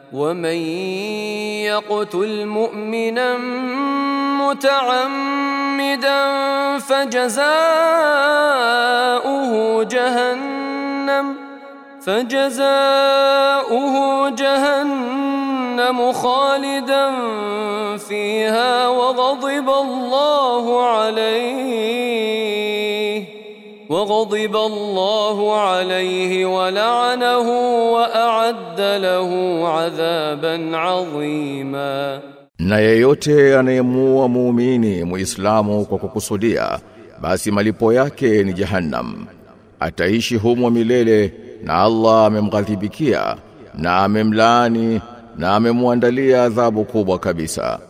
ومن يقتل مؤمنا متعمدا فجزاؤه جهنم خالدا فيها وغضب الله عليه ولعنه وأعد له عذابا عظيما. Na yeyote anayemuua muumini muislamu kwa kukusudia, basi malipo yake ni Jahannam. Ataishi humo milele, na Allah amemghadhibikia na amemlaani na amemwandalia adhabu kubwa kabisa.